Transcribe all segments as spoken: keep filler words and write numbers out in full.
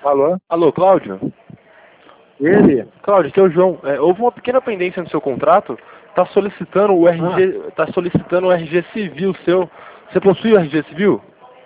Alô? Alô, Cláudio? Ele? Cláudio, aqui é o João. É, houve uma pequena pendência no seu contrato. Está solicitando o R G, Ah. tá solicitando o R G civil seu. Você possui o R G civil?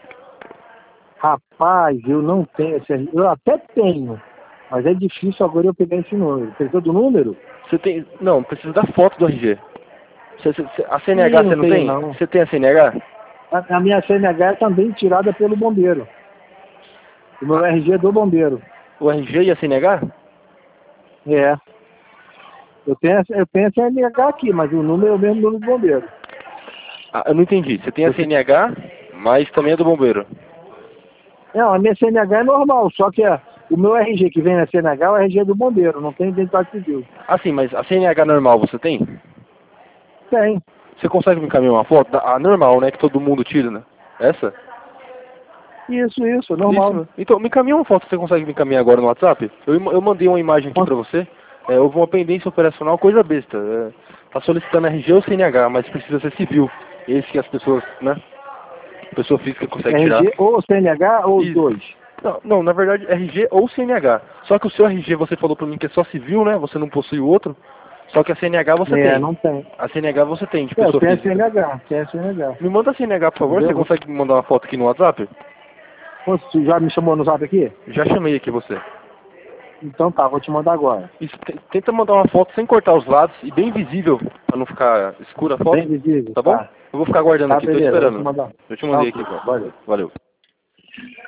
Rapaz, eu não tenho esse. Eu até tenho, mas é difícil agora eu pegar esse número. Precisa do número? Você tem? Não, precisa da foto do R G. Você, você, a C N H Ih, você não não tenho tem? não. Você tem a C N H? A, a minha C N H é também tirada pelo bombeiro. O meu R G é do bombeiro. O R G e a C N H? É. Eu tenho, a- eu tenho a C N H aqui, mas o número é o mesmo número do bombeiro. Ah, eu não entendi. Você tem a Eu tenho- C N H, mas também é do bombeiro. Não, a minha C N H é normal, só que a- o meu R G que vem na C N H é o R G do bombeiro, não tem identidade civil. Ah, sim, mas a C N H normal você tem? Tem. Você consegue me encaminhar uma foto? Da- A normal, né? Que todo mundo tira, né? Essa? Isso, isso, normal. Isso. Então, me encaminha uma foto que você consegue me encaminhar agora no WhatsApp? Eu, im- eu mandei uma imagem aqui pra você. É, houve uma pendência operacional, coisa besta. É, tá solicitando R G ou C N H, mas precisa ser civil. Esse que as pessoas, né? Pessoa física consegue tirar. R G ou C N H ou os Isso. dois. Não, não, na verdade R G ou C N H. Só que o seu R G você falou pra mim que é só civil, né? Você não possui o outro. Só que a C N H você É, tem. não tem. A C N H você tem, de É, eu pessoa tenho a física. C N H, tenho a C N H. Me manda a C N H, por favor. Você Entendeu? consegue me mandar uma foto aqui no WhatsApp? Pô, você já me chamou no zap aqui? Já chamei aqui você. Então tá, vou te mandar agora. Isso, te- tenta mandar uma foto sem cortar os lados e bem visível, pra não ficar escura a foto. Bem visível, Tá bom? tá. Eu vou ficar aguardando Tá, aqui, tô beleza, vou te esperando. mandar. Eu te mandei Tá, aqui, ok, pô. valeu. Valeu.